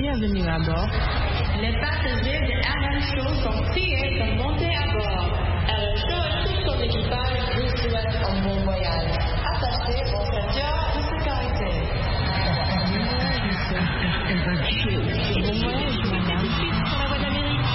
Bienvenue à bord. Les passagers de RM Show sont priés de monter à bord. RM Show et tout son équipage vous souhaitent un bon voyage. Attachez vos ceintures de sécurité. Bon voyage, madame. Sur la voie d'Amérique.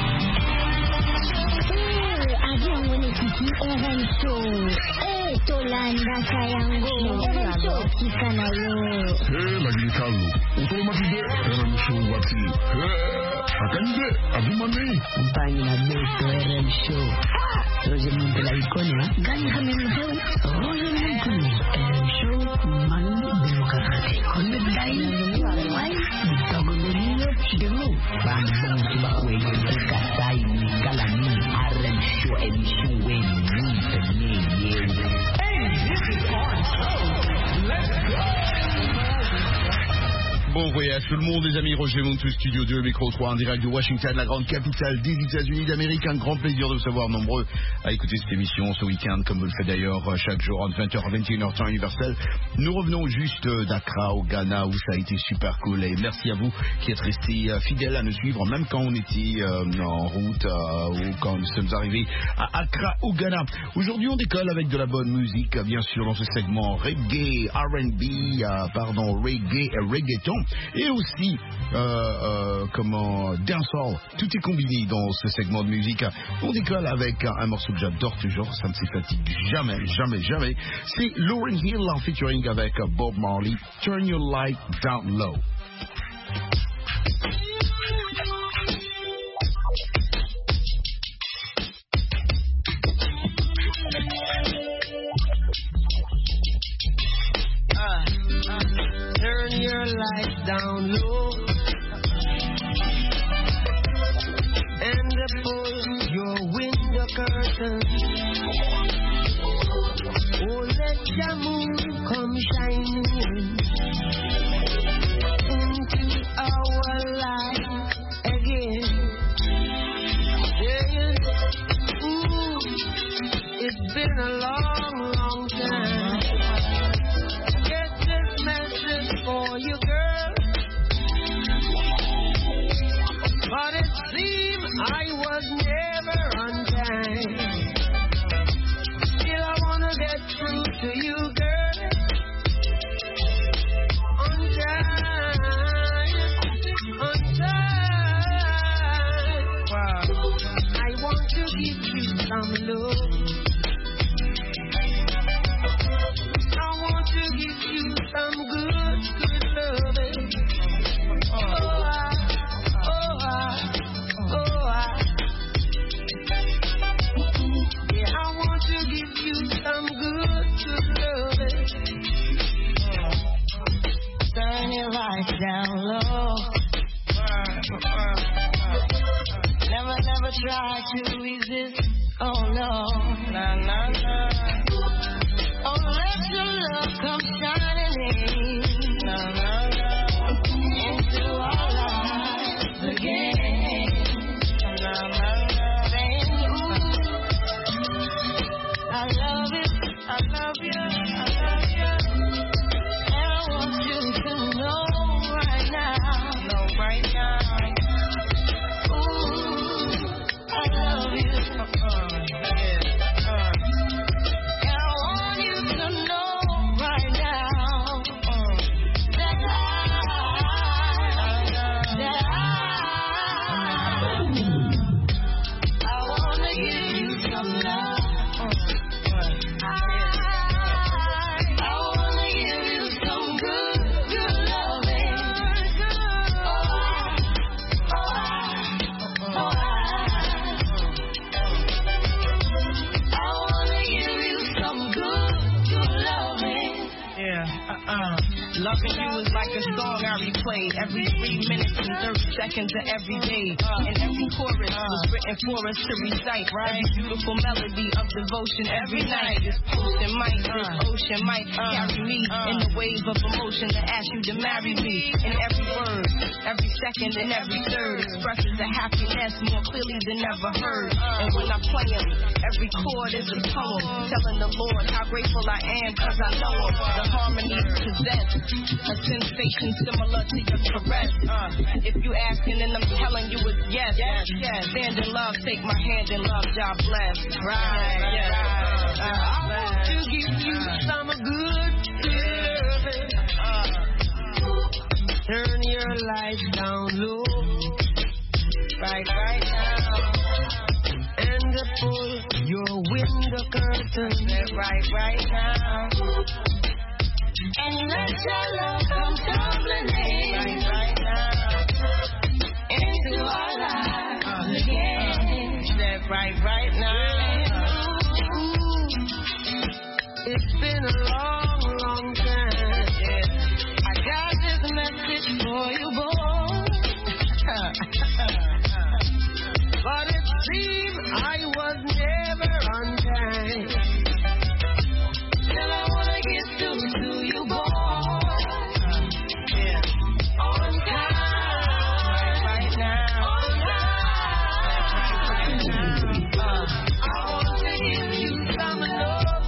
Avion mwenyekiti RM Show. Tolanda Kayango. RM Show kikanayo. Lakini Carlo, utomatide RM Show wati. Akande, abimane. Mpani na beto RM Show. Roger Montela Ikonia. Gani kame mzeu. Roger Montela. RM Show, manu demokrasi. Konde dai. Wai. Bitogo deniyo chidemu. Bambang tiba kwenye kasai nikalani. RM Show emission weni. Penye yewe. Bon voyage tout le monde, les amis. Roger Montou, Studio 2, micro 3 en direct de Washington, la grande capitale des États-Unis d'Amérique. Un grand plaisir de vous savoir nombreux à écouter cette émission ce week-end, comme vous le faites d'ailleurs chaque jour entre 20h et 21h temps universel. Nous revenons juste d'Accra au Ghana où ça a été super cool et merci à vous qui êtes restés fidèles à nous suivre même quand on était en route ou quand nous sommes arrivés à Accra au Ghana. Aujourd'hui on décolle avec de la bonne musique bien sûr dans ce segment reggae, R&B, reggae et reggaeton. Et aussi, dancehall. Tout est combiné dans ce segment de musique. On décolle avec un morceau que j'adore toujours, ça ne se fatigue jamais. C'est Lauryn Hill en featuring avec Bob Marley. Turn your light down low. Turn your lights down low and pull your window curtain. Oh, let the moon come shining into our life again. Yeah. Ooh, it's been a long time. For you, girl, but it seemed I was never on time. Still, I wanna get through to you, girl, on time. Wow. I want to give you some love. I want to give you some good loving. Yeah, I want to give you some good loving. Turn your lights down low. Never try to resist. Oh no. Oh, let your love come shining into our lives again. I love it, I love you, and I want you to know right now. Ooh, I love you. Loving you is like a song I replay every 3 minutes and 30 seconds of every day. And every chorus was written for us to recite. Every beautiful melody of devotion every night. This ocean might carry me in the wave of emotion to ask you to marry me. And every word, every second and every third expresses the happiness more clearly than ever heard. And when I play them, every chord is a poem telling the Lord how grateful I am cause I know him. The harmonies possess a sensation similar similar to your caress. If you asking, then I'm telling you it's yes. Stand in love, take my hand in love, God bless. Right. I want to give you some good feeling. Turn your lights down low, right now, and pull your window curtain right now, and let your love come tumbling in right now into our lives again. Step right now. It's been a long time. I got this message for you, boy. But it seems I was never on time. Still I wanna get through to you, boy. On time, right now. On time, I want to give you some love.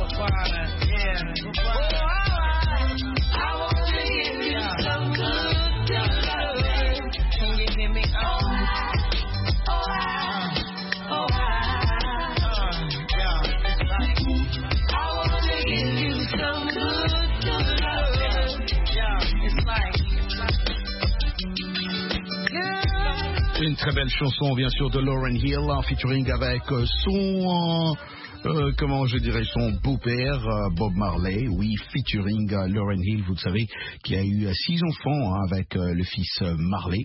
Une très belle chanson, bien sûr, de Lauryn Hill, en featuring avec son... comment je dirais, son beau-père, Bob Marley, oui, featuring Lauryn Hill, vous le savez, qui a eu 6 enfants avec le fils Marley,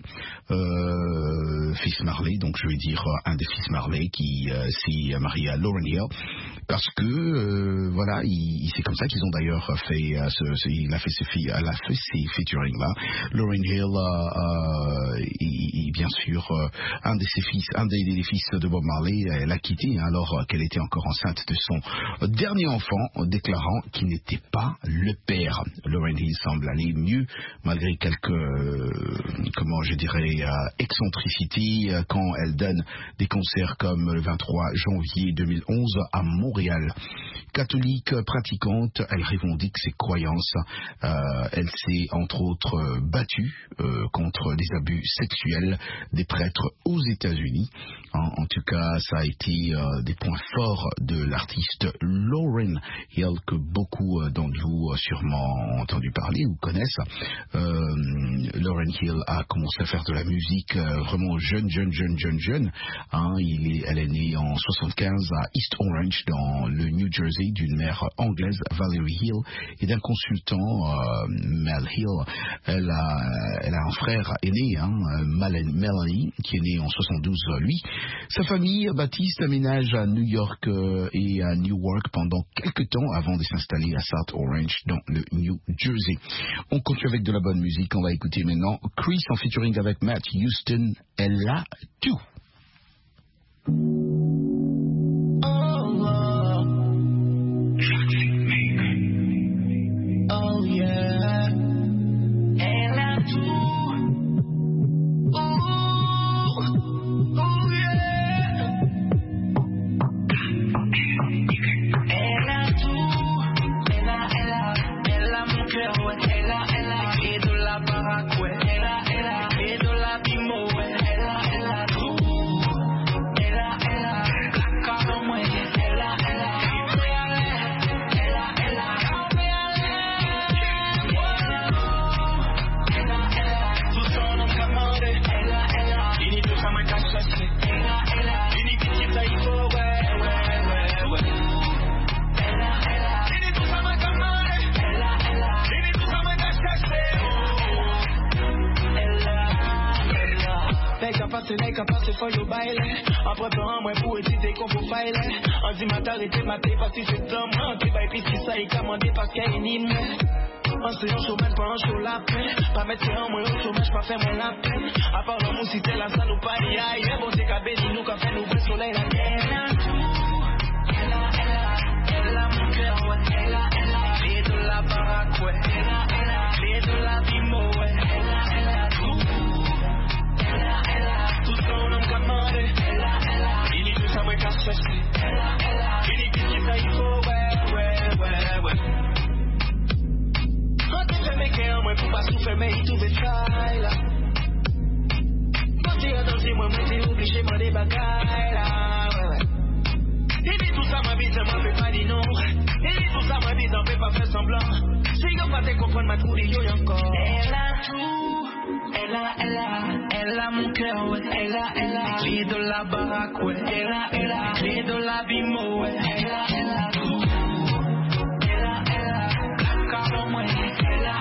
donc je vais dire un des fils Marley qui s'est marié à Lauryn Hill, parce que voilà, c'est comme ça qu'ils ont d'ailleurs fait, elle a fait ces featuring-là. Lauryn Hill est bien sûr un des fils de Bob Marley. Elle a quitté alors qu'elle était encore enceinte de son dernier enfant, déclarant qu'il n'était pas le père. Lauryn Hill semble aller mieux malgré quelques excentricités quand elle donne des concerts comme le 23 janvier 2011 à Montréal. Catholique pratiquante, elle revendique ses croyances. Elle s'est entre autres battue contre des abus sexuels des prêtres aux États-Unis. En tout cas, ça a été des points forts de l'artiste Lauryn Hill, que beaucoup d'entre vous sûrement ont entendu parler ou connaissent. Lauryn Hill a commencé à faire de la musique vraiment jeune. Elle est née en 75 à East Orange dans le New Jersey, d'une mère anglaise, Valerie Hill, et d'un consultant, Mel Hill. Elle a un frère aîné, Melanie, qui est né en 72 lui. Sa famille baptiste aménage à New York et à Newark pendant quelques temps avant de s'installer à South Orange dans le New Jersey. On continue avec de la bonne musique. On va écouter maintenant Chris en featuring avec Matt Houston. Elle a tout. Oh yeah, elle a tout. Oh yeah, elle a tout. Elle a mon cœur, ouais. Elle a et de la baraque, ouais. Elle a et de la bimo, ouais. Elle a tout. Elle a la carte en moi, elle a N'est qu'à passer for your baile. En préparant moi pour étudier qu'on peut faille. On dit ma tarité maté parce que c'est homme. On dit bah et puis si ça est commandé parce qu'elle est nime. On se yon chômage pas en chaud la peine. Pas mettre en moi au chômage pas faire moins la peine. À part l'amour si t'es la salle ou pas y aille. Bon c'est qu'à béni nous qu'à faire nous le soleil la terre. Elle a mon cœur ouais. Elle a et de la baraque ouais. Elle a et de la bimo ouais. Elle a tout. Tout son homme commandé. Il dit tout ça moi qu'à chercher. Il dit qu'il ça il faut ouais. On te fait mes cœurs moi pour pas souffrir mais il trouve ça. que con ma turi yo yanko. Ella tú, ella mujer, ella clé de la baraque, ella clé de la bimo, ella tú, ella caro moi, ella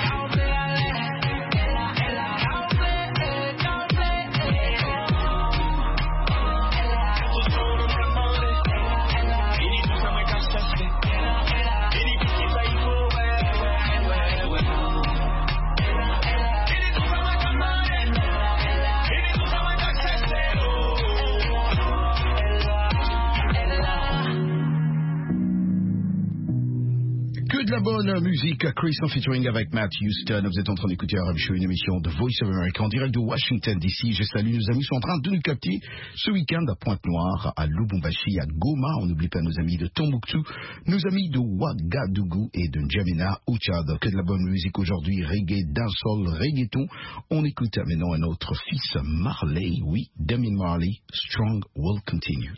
De la bonne musique, Chris en featuring avec Matt Houston. Vous êtes en train d'écouter Arab Show, une émission de Voice of America en direct de Washington DC. Je salue nos amis qui sont en train de nous capter ce week-end à Pointe-Noire, à Lubumbashi, à Goma. On n'oublie pas nos amis de Tombouctou, nos amis de Ouagadougou et de N'Djamena au Tchad. Que de la bonne musique aujourd'hui, reggae, dancehall, reggaeton. On écoute maintenant un autre fils, Marley, oui, Damien Marley, Strong Will Continue.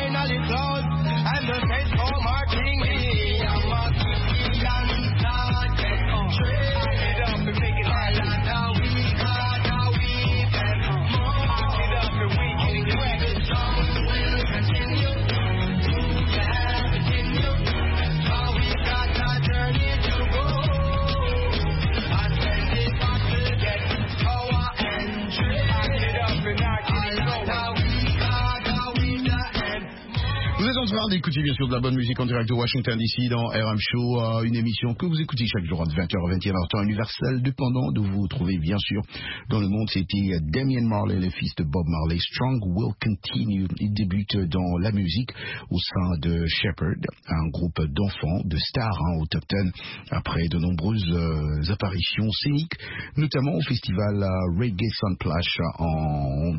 And the gates for Martini, I'm a Bonsoir d'écouter bien sûr de la bonne musique en direct de Washington DC dans RM Show, une émission que vous écoutez chaque jour à 20h à 21h temps universel, dépendant de vous trouver bien sûr dans le monde. C'était Damian Marley, le fils de Bob Marley. Strong Will Continue. Il débute dans la musique au sein de Shepherd, un groupe d'enfants, de stars au top 10, après de nombreuses apparitions scéniques, notamment au festival Reggae Sunsplash en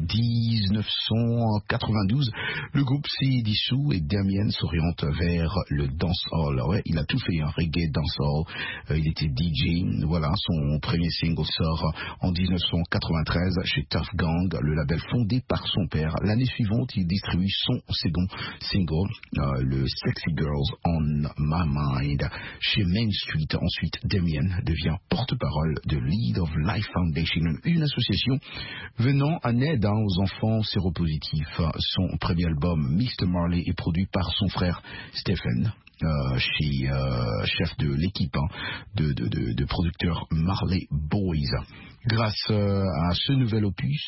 1992. Le groupe s'est dissous et Damien s'oriente vers le dancehall. Ouais, il a tout fait, reggae, dancehall. Il était DJ. Voilà, son premier single sort en 1993 chez Tough Gang, le label fondé par son père. L'année suivante, il distribue son second single, le Sexy Girls on My Mind, chez Main Street. Ensuite, Damien devient porte-parole de Lead of Life Foundation, une association venant en aide aux enfants séropositifs. Son premier album, Mr. Marley, est produit par son frère Stephen, chef de l'équipe de producteurs Marley Boys. Grâce à ce nouvel opus,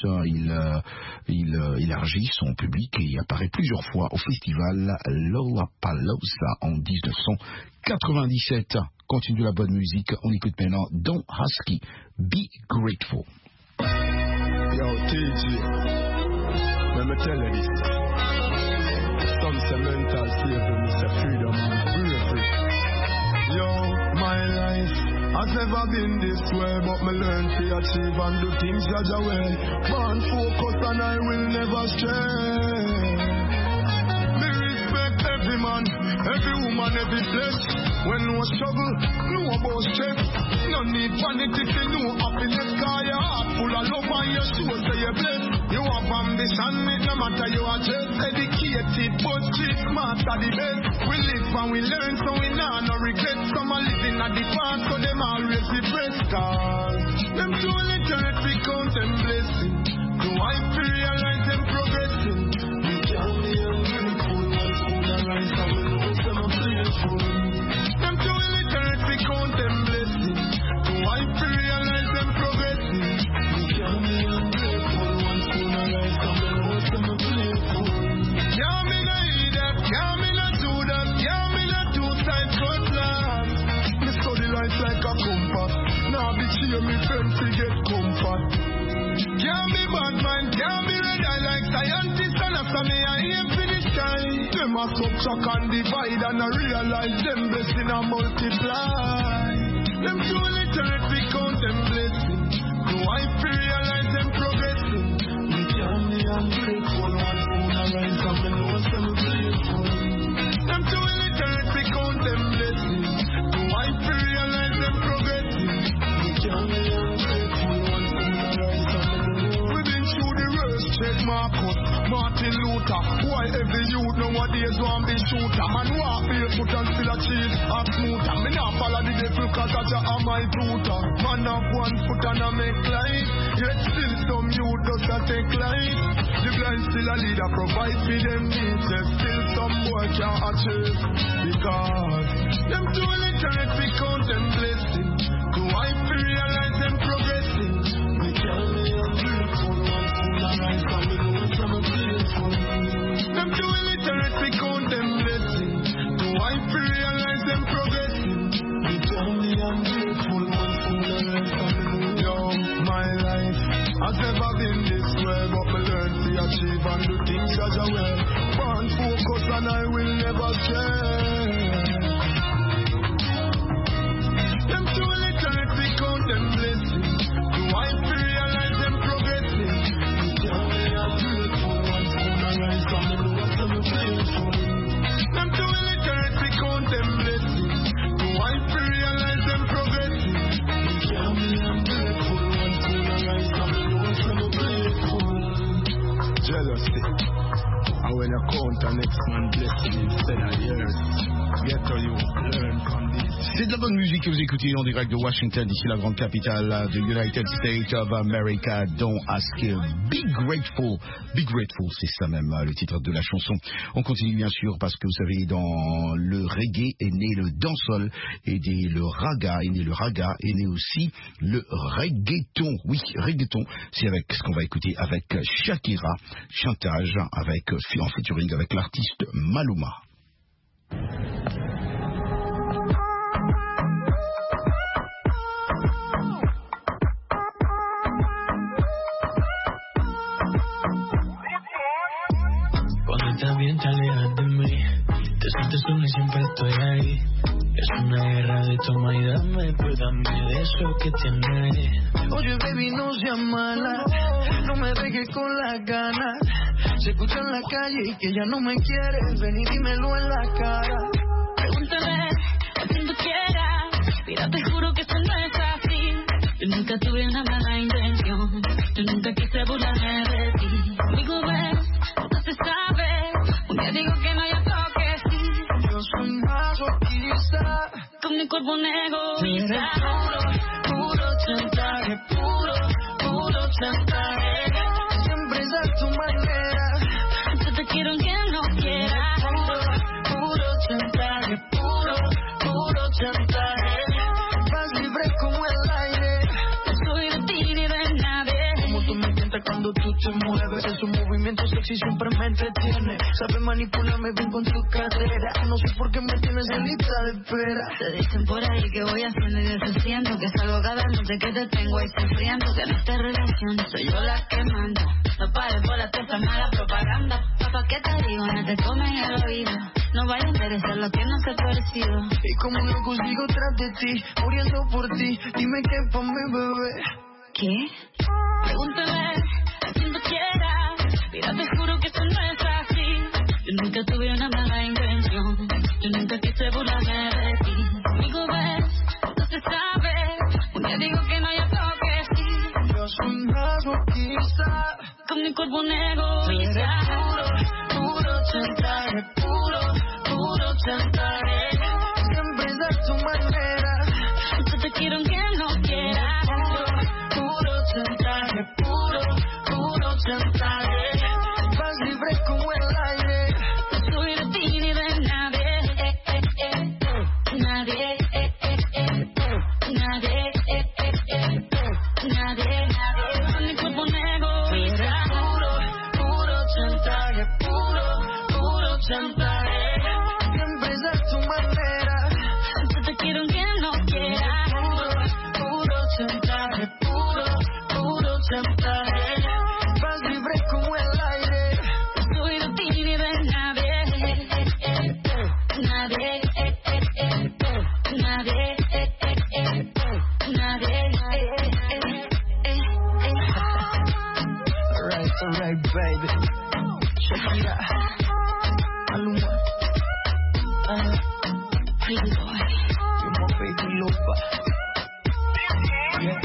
il élargit son public et apparaît plusieurs fois au festival Lollapalooza en 1997. Continue la bonne musique, on écoute maintenant Don Husky, Be Grateful. Yo, TG, let me tell you this. Some say mental slavery, say freedom and bravery. Yo, my life has never been this way, but me learn to achieve and do things Jaja way. Born focused and I will never stray. Me respect every man, every woman, every place. When no struggle, no about stress. No need vanity to know happiness, cause your heart full of love and your soul say you're blessed. You have ambition, it no matter you are just educated, but street smart are the best. We live and we learn, so we nah no regret. Some are living at the past, so them always depressed. Cause them too illiterate, we count them blessing. Do I realize them progressing? We can't be ungrateful, once food arise, and we know some are playful. Them too illiterate, we count them blessing. Do I realize them progressing? We can't be ungrateful, once food arise, and we know some are playful. Can't be no idiot, can't be no Judas, can't be no two-side cutlass. Me study life like a compass. Now be cheer me friends to get comfort. Can't be bad man, can't be red eye like scientists and after me I aim for the sky. Them a subtract and divide and I realize them blessing and multiply. Them too illiterate, we count them blessing. Do I realize them progressing? We can't be ungrateful, one food arise and we know some grateful. Them too illiterate, we count them blessing. Do I realize them progressing? We can't be ungrateful, one food arise and we know. We've been through the worst, check Marcus, Martin Luther. Why every youth nowadays want be shooter? Man walk barefoot and still achieve a smoother. Me not follow the devil cause Jaja are my tutor. Man have one foot and I make life, yet still some youth does not take life. The blind still a leader, provide for them needs, yet still some boy can't achieve. Because them too illiterate, we count them blessing. Do I realize them progressing? We can't be ungrateful, one food arise and we know some are grateful. Them too illiterate, we count them blessing. Do I realize them progressing? We can't be ungrateful, one food arise and we know. Yo, my life has never been this way, but me learn to achieve and do things Jaja way. Born focused and I will never stray. Them too illiterate, we count them blessing. Do I realize them progressing? We can't be ungrateful, one food arise and we know some grateful. Them too illiterate, we count them blessing. Do I realize them progressing? We can't be ungrateful, one food arise and we know some grateful. Jealousy, and when you count the next man blessing instead of yours, get to you, learn from this. C'est de la bonne musique que vous écoutez en direct de Washington, d'ici la grande capitale de United States of America. Don Haskell, Be Grateful. Be Grateful, c'est ça même le titre de la chanson. On continue bien sûr parce que vous savez, dans le reggae est né le dancehall, et le raga est né le raga, est né aussi le reggaeton. Oui, reggaeton, c'est avec ce qu'on va écouter avec Shakira, chantage avec en featuring avec l'artiste Maluma. Cuando estás bien te alejas de mí, te sientes solo y siempre estoy ahí. Es una guerra de toma y dame, pues dame de eso que tienes. Oye baby, no seas mala, no me dejes con las ganas. Se escucha en la calle y que ya no me quieres, ven y dímelo en la cara. Pregúntale a quien tú quieras, mira te juro que esto no es así. Yo nunca tuve una mala intención, yo nunca quise burlarme de ti. Conmigo ves, no se sabe, un día digo que no, yo toque sí. Yo soy masoquista, con mi cuerpo un egoísta. eres puro chantaje, puro chantaje. Siempre es a tu manera. Yo te quiero aunque no quieras. Puro chantaje, puro chantaje. Vas libre como el aire. No soy de ti ni de nadie. Como tú me tientas cuando tú te mueves. En su movimiento sexy siempre me entretiene. Sabes manipularme bien con tu cadera. No sé por qué me tienes en lista de espera. Te dicen por ahí que voy haciendo y deshaciendo, que salgo cada noche que te tengo ahí sufriendo. Que en esta relación soy yo la que manda. No pares por la esta mala propaganda. Papá, ¿qué te digo? No te tomen el oído. No vaya a interesar lo que no se percibe. Y como loco sigo tras de ti, muriendo por ti. Dime qué pa' mi bebé. ¿Qué? Pregúntale a quien tú quieras. Mira, te juro que esto no es así. Yo nunca tuve una mala intención, yo nunca quise burlarme de ti. Conmigo ves, no se sabe, un día digo que no, yo toque sí. Yo soy masoquista, con mi cuerpo un egoísta. puro chantaje, puro chantaje. Siempre es a tu manera. Yo te quiero aunque no quieras. Puro chantaje, puro chantaje. Vas libre como el aire. No soy de ti ni de nadie. Nadie. Con mi cuerpo un egoísta. Puro chantaje, puro chantaje. Siempre es a tu manera. Yo te quiero aunque no quieras. Puro chantaje, puro chantaje. Vas libre como el aire. No soy de ti ni de nadie. Alright, baby. Shakira, Maluma, Pretty boy. you're my baby lover. Yeah.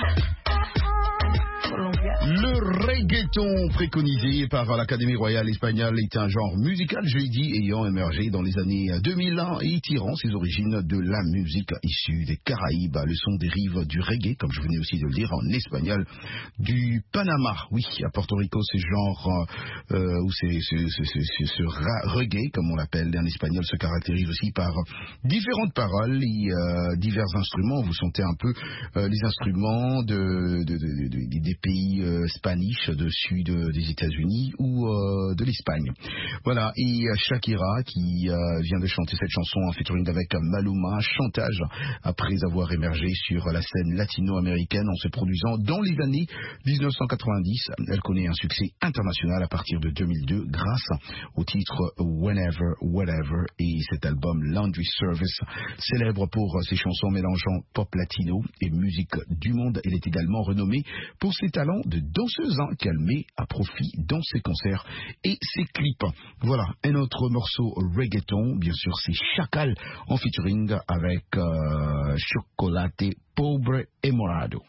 Colombia. Le reggaeton préconisé par l'Académie royale espagnole est un genre musical, je l'ai dit, ayant émergé dans les années 2001 et tirant ses origines de la musique issue des Caraïbes. Le son dérive du reggae, comme je venais aussi de le dire en espagnol, du Panama. Oui, à Porto Rico, c'est genre où ce reggae, comme on l'appelle en espagnol, se caractérise aussi par différentes paroles et divers instruments. Vous sentez un peu les instruments des pays spanish du sud des États-Unis ou de l'Espagne. Voilà, et Shakira qui vient de chanter cette chanson en featuring avec Maluma, chantage après avoir émergé sur la scène latino-américaine en se produisant dans les années 1990. Elle connaît un succès international à partir de 2002 grâce au titre Whenever, Whatever et cet album Laundry Service, célèbre pour ses chansons mélangeant pop latino et musique du monde. Elle est également renommée pour ses talents de danseuse qu'elle met à profit dans ses concerts et ses clips. Voilà, un autre morceau reggaeton, bien sûr c'est Chacal en featuring avec Chocolate Pobre et Morado.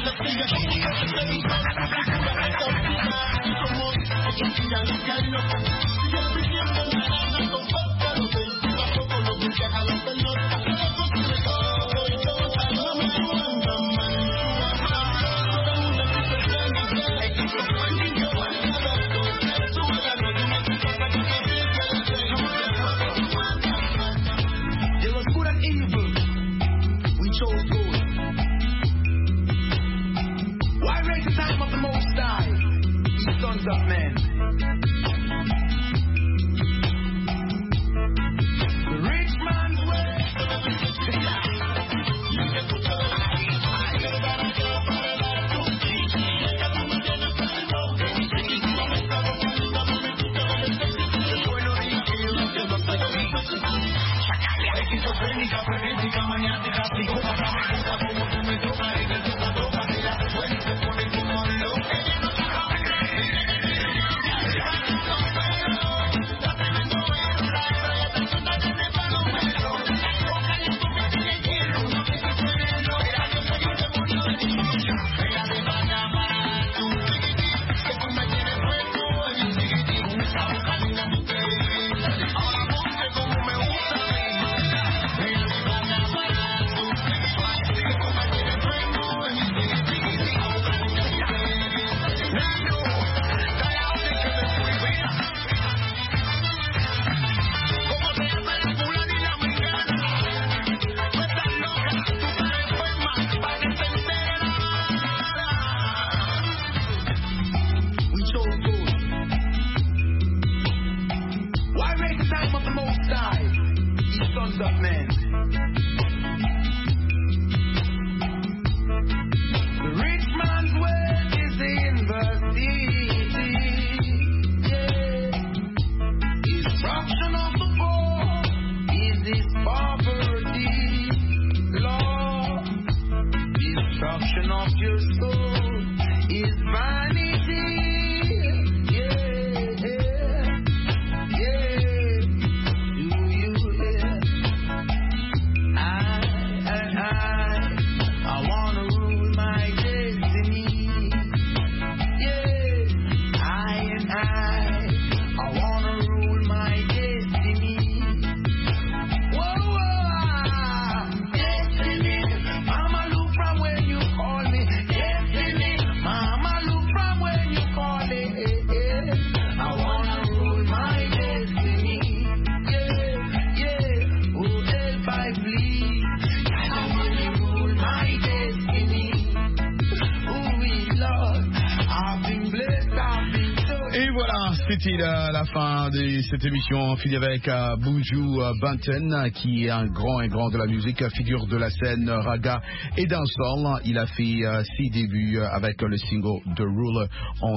C'était la fin de cette émission fini avec Buju Banton, qui est un grand de la musique, figure de la scène raga et dancehall. Il a fait ses débuts avec le single The Ruler en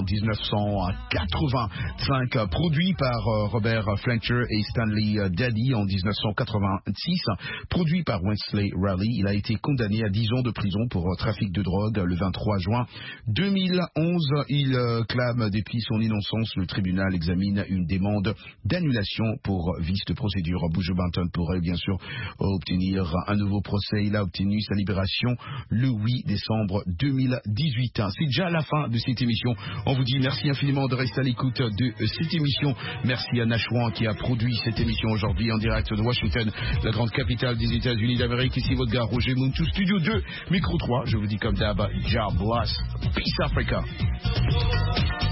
1985, produit par Robert Fletcher et Stanley Daddy en 1986, produit par Wesley Raleigh. Il a été condamné à 10 ans de prison pour trafic de drogue le 23 juin 2011. Il clame depuis son innocence. Le tribunal examine une demande d'annulation pour vice de procédure. Buju Banton pourrait bien sûr obtenir un nouveau procès. Il a obtenu sa libération le 8 décembre 2018. C'est déjà la fin de cette émission. On vous dit merci infiniment de rester à l'écoute de cette émission. Merci à Nashwan qui a produit cette émission aujourd'hui en direct de Washington, la grande capitale des États-Unis d'Amérique. Ici votre gars Roger Muntu, Studio 2, Micro 3. Je vous dis comme d'hab, God bless. Peace Africa.